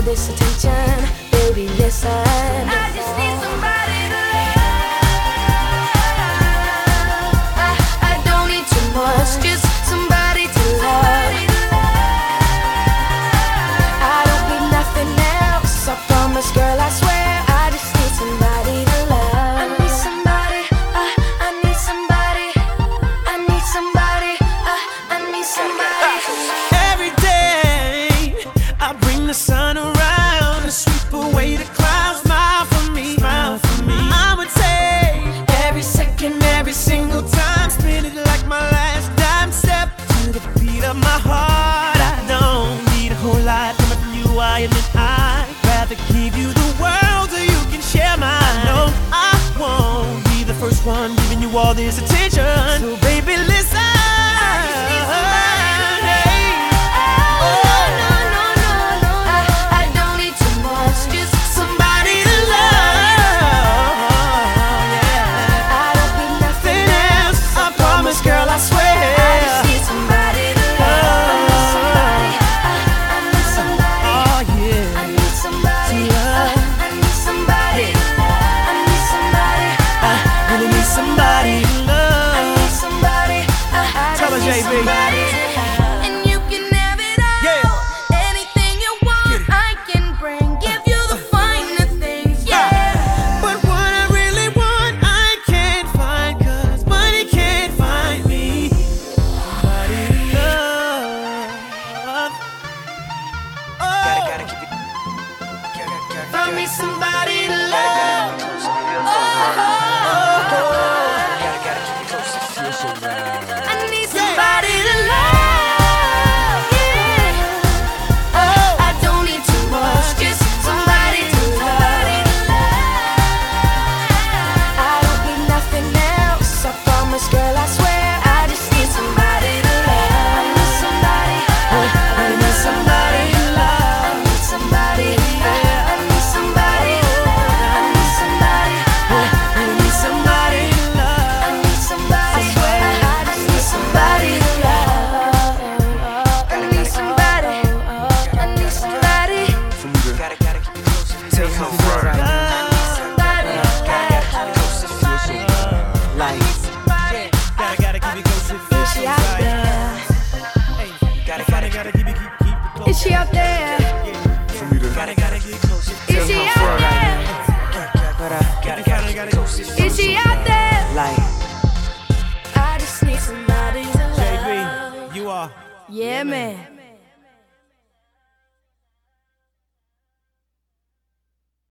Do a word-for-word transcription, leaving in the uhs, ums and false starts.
this attention, baby, listen. I just need somebody to love. I, I don't need too much, just somebody to love. I don't need nothing else, I promise, girl, I swear. I just need somebody to love. I need somebody, uh, I need somebody. I need somebody, uh, I need somebody. Every day I bring the sun around and sweep away the clouds. Smile for me, smile for me. I'ma take every second, every single time, spend it like my last dime. Step to the beat of my heart. I don't need a whole lot coming from you. I admit I'd rather give you the world so you can share mine. No, I won't be the first one giving you all this attention. So baby, listen. And you can have it all, yeah. Anything you want, I can bring. Give you the finer things, yeah. But what I really want, I can't find, cause money can't find me. Somebody to love. Oh. Gotta, gotta keep it. Gotta, gotta, find me somebody to love. Oh, oh, oh, oh. Gotta, gotta keep it close. It feels so right. I need somebody to love, yeah. Oh, I don't need too much, just somebody to love. I don't need nothing else, I promise, girl, I swear. I just need somebody to love. I need somebody, I need somebody to love. I need somebody, I need somebody, I need somebody, I need somebody to love. I need somebody, I just need somebody to love. I need somebody, I need somebody. Gotta, gotta keep it close. Tell you how it feels right now. Somebody, somebody, Like, gotta, gotta keep it close. It feels is so she out right. there? Hey, gotta, gotta, gotta keep it, keep, keep it close. Is she out there? Gotta, gotta get close. Is she out there? Gotta, gotta get close. Is she out there? Like, I just need somebody to love. J B, you are. Yeah, man.